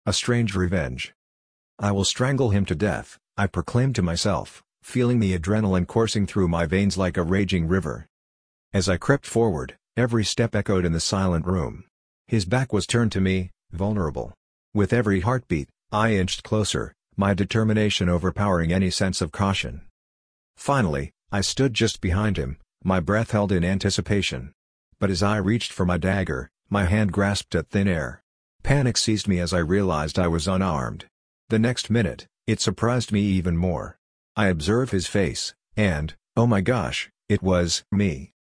A strange revenge. "I will strangle him to death," I proclaimed to myself, feeling the adrenaline coursing through my veins like a raging river. As I crept forward, every step echoed in the silent room. His back was turned to me, vulnerable. With every heartbeat, I inched closer, my determination overpowering any sense of caution. Finally, I stood just behind him, my breath held in anticipation. But as I reached for my dagger, my hand grasped at thin air. Panic seized me as I realized I was unarmed. The next minute, it surprised me even more. I observed his face, and, oh my gosh, it was me.